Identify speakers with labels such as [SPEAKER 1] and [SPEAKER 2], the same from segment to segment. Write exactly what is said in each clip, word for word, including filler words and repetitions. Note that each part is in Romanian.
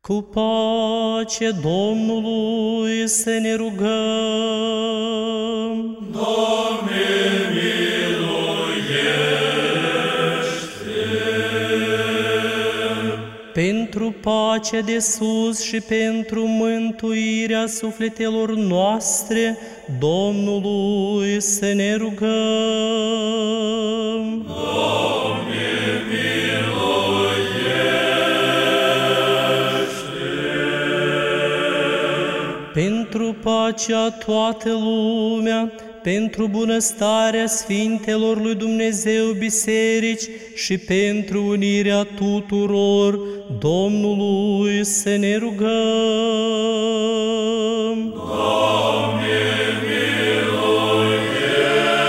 [SPEAKER 1] Cu pace Domnului să ne rugăm.
[SPEAKER 2] Doamne, miluiește!
[SPEAKER 1] Pentru pacea de sus și pentru mântuirea sufletelor noastre, Domnului să ne rugăm.
[SPEAKER 2] Doamne, miluiește!
[SPEAKER 1] Pentru pacea toată lumea, pentru bunăstarea Sfintelor lui Dumnezeu biserici și pentru unirea tuturor, Domnului să ne rugăm.
[SPEAKER 2] Doamne, miluiește!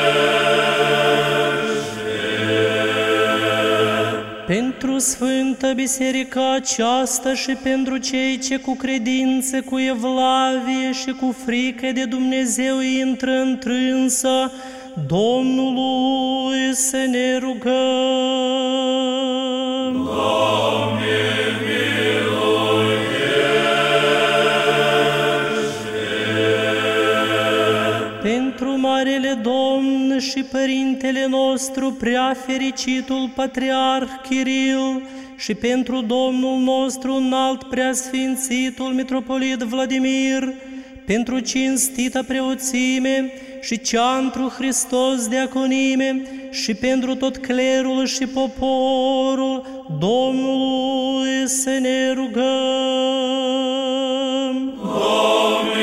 [SPEAKER 1] Pentru Sfânta Biserica aceasta și pentru cei ce cu credință, cu evlavie și cu frică de Dumnezeu intră întrânsa, Domnului să ne rugăm.
[SPEAKER 2] Doamne,
[SPEAKER 1] Pentru Marele Domn și Părintele nostru, prea fericitul Patriarh Chiril, și pentru Domnul nostru înalt preasfințitul Mitropolit Vladimir, pentru cinstita preoțime și cea întru Hristos diaconime, și pentru tot clerul și poporul, Domnului să ne rugăm.
[SPEAKER 2] Doamne,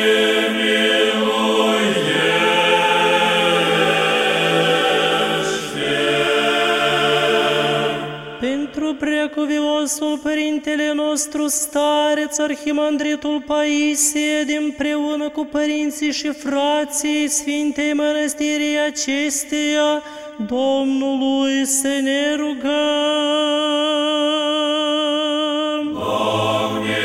[SPEAKER 1] Pentru preacuviosul Părintele nostru stareț, Arhimandritul Paisie, împreună cu părinții și frații Sfintei Mănăstirii acesteia, Domnului să ne rugăm.
[SPEAKER 2] Doamne,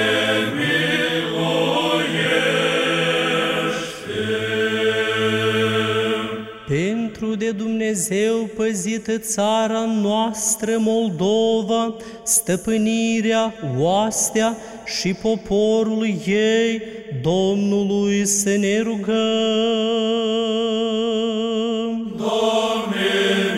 [SPEAKER 1] Pentru de Dumnezeu păzită țara noastră Moldova, stăpânirea, oastea și poporul ei, Domnului să ne rugăm.
[SPEAKER 2] Doamne,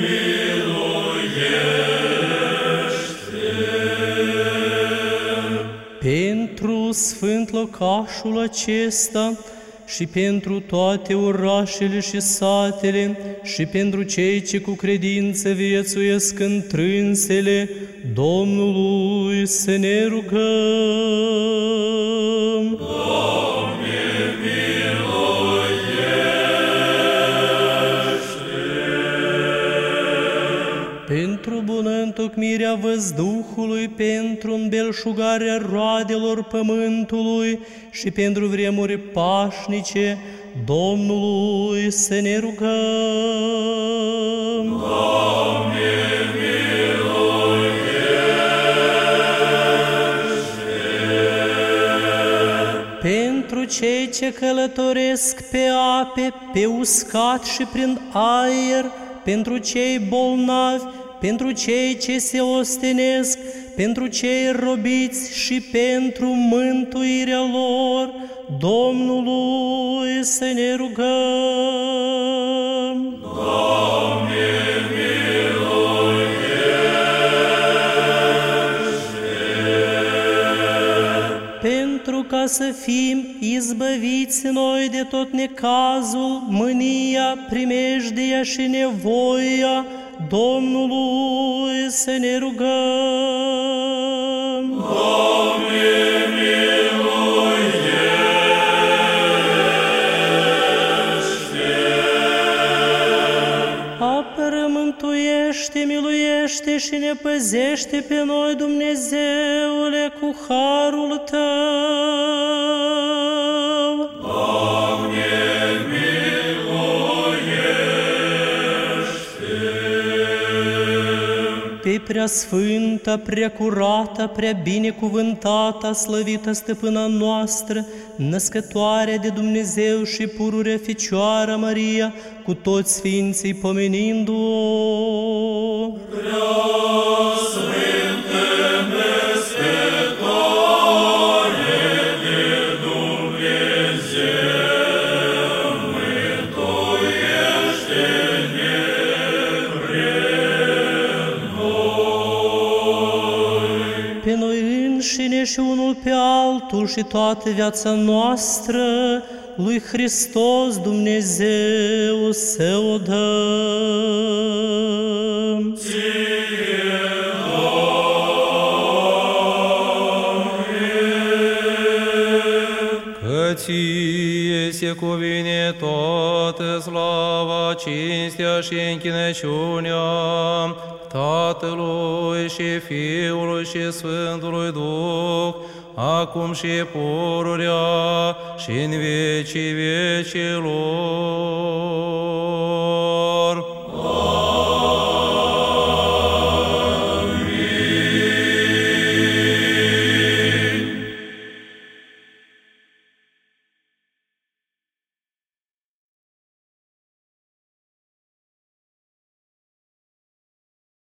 [SPEAKER 1] Pentru sfânt locașul acesta și pentru toate orașele și satele și pentru cei ce cu credință viețuiesc întrânsele, Domnului să ne rugăm.
[SPEAKER 2] Doamne,
[SPEAKER 1] Pentru bună întocmirea văzduhului, pentru îmbelșugarea roadelor pământului și pentru vremuri pașnice, Domnului să ne rugăm.
[SPEAKER 2] Doamne,
[SPEAKER 1] Pentru cei ce călătoresc pe ape, pe uscat și prin aer, pentru cei bolnavi, pentru cei ce se ostenesc, pentru cei robiți și pentru mântuirea lor, Domnului să ne rugăm.
[SPEAKER 2] Doamne,
[SPEAKER 1] Pentru ca să fim izbăviți noi de tot necazul, mânia, primejdia și nevoia, Domnului să ne rugăm.
[SPEAKER 2] Doamne,
[SPEAKER 1] Apără, mântuiește, miluiește și ne păzește pe noi, Dumnezeule, cu harul Tău.
[SPEAKER 2] Doamne,
[SPEAKER 1] Pe preasfânta, preacurata, prea binecuvântata, slăvită stăpâna noastră, născătoarea de Dumnezeu și pururea Fecioara Maria, cu toți sfinții pomenindu-o.
[SPEAKER 2] Preasfântă născătoare
[SPEAKER 1] unul pe altul și toată viața noastră lui Hristos Dumnezeu să o dăm.
[SPEAKER 3] Că ție se cuvine toată slava, cinstea și închinăciunea Tatălui și Fiului și Sfântului Duh, acum și pururea și în vecii vecilor.